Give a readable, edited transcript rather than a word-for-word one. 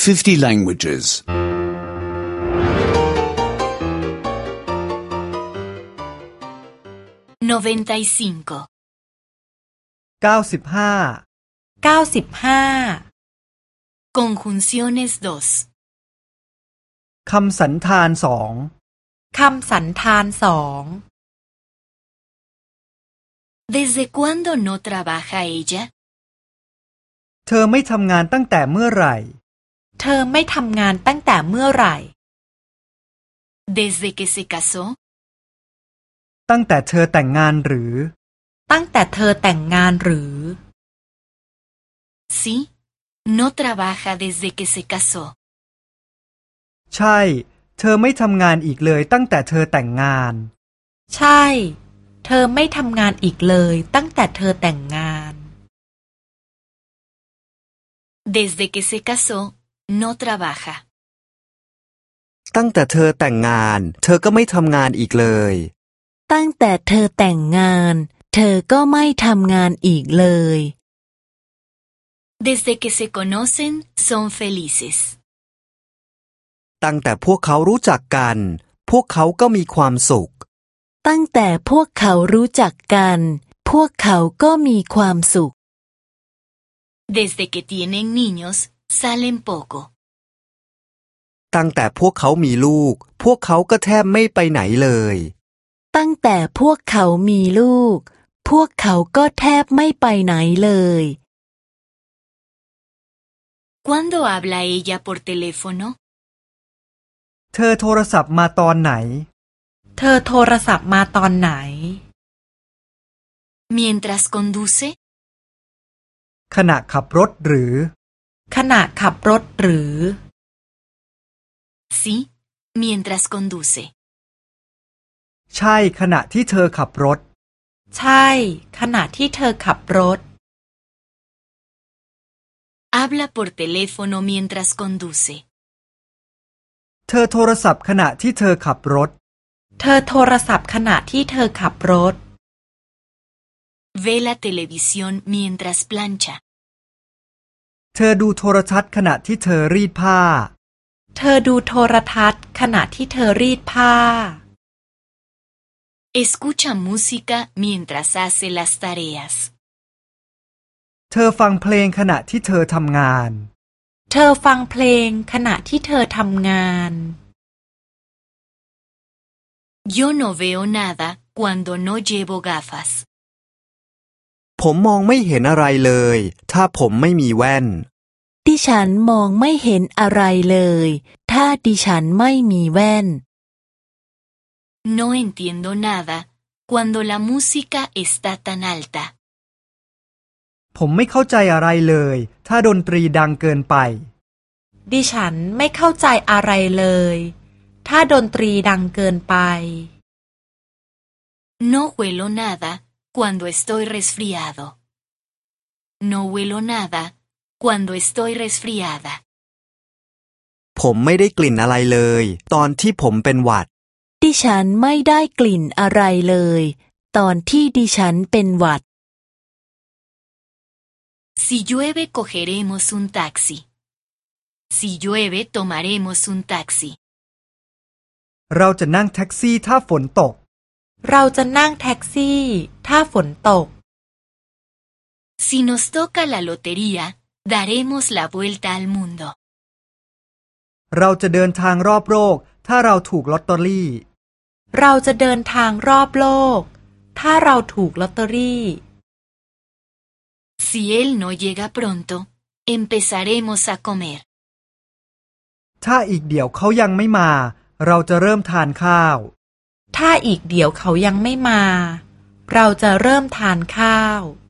50 languages. 95 Conjunciones 2 คำสันธานสอง ¿Desde cuándo no trabaja ella? เธอไม่ทำงานตั้งแต่เมื่อไหร่ ¿Desde que se casó? ตั้งแต่เธอแต่งงานหรือ Sí, no trabaja desde que se casó. ใช่ เธอไม่ทำงานอีกเลยตั้งแต่เธอแต่งงาน Desde que se casó, no trabaja. ตั้งแต่เธอแต่งงานเธอก็ไม่ทำงานอีกเลยตั้งแต่เธอแต่งงานเธอก็ไม่ทำงานอีกเลย Desde que se conocen, son felices. ตั้งแต่พวกเขารู้จักกันพวกเขาก็มีความสุขตั้งแต่พวกเขารู้จักกันพวกเขาก็มีความสุข Desde que tienen niños, salen poco. ตั้งแต่พวกเขามีลูกพวกเขาก็แทบไม่ไปไหนเลยตั้งแต่พวกเขามีลูกพวกเขาก็แทบไม่ไปไหนเลย ¿Cuándo habla ella por teléfono? เธอโทรศัพท์มาตอนไหน ¿Mientras conduce? ขณะขับรถหรือ Sí, mientras conduce. ใช่ขณะที่เธอขับรถ Habla por teléfono mientras conduce. เธอโทรศัพท์ขณะที่เธอขับรถ Ve la televisión mientras plancha. เธอดูโทรทัศน์ขณะที่เธอรีดผ้า Escucha música mientras hace las tareas. เธอฟังเพลงขณะที่เธอทำงาน Yo no veo nada cuando no llevo gafas. ผมมองไม่เห็นอะไรเลยถ้าผมไม่มีแว่นดิฉันมองไม่เห็นอะไรเลยถ้าดิฉันไม่มีแว่น No entiendo nada cuando la música está tan alta. ผมไม่เข้าใจอะไรเลยถ้าดนตรีดังเกินไปดิฉันไม่เข้าใจอะไรเลยถ้าดนตรีดังเกินไป No huelo nada cuando estoy resfriado. No huelo nada cuando estoy resfriada. ผมไม่ได้กลิ่นอะไรเลยตอนที่ผมเป็นหวัดดิฉันไม่ได้กลิ่นอะไรเลยตอนที่ดิฉันเป็นหวัด Si llueve cogeremos un taxi. Si llueve tomaremos un taxi. เราจะนั่งแท็กซี่ถ้าฝนตก Si nos toca la lotería, daremos la vuelta al mundo. เราจะเดินทางรอบโลกถ้าเราถูกลอตเตอรี่ Si él no llega pronto, empezaremos a comer. ถ้าอีกเดี๋ยวเขายังไม่มาเราจะเริ่มทานข้าวถ้าอีกเดี๋ยวเขายังไม่มาเราจะเริ่มทานข้าว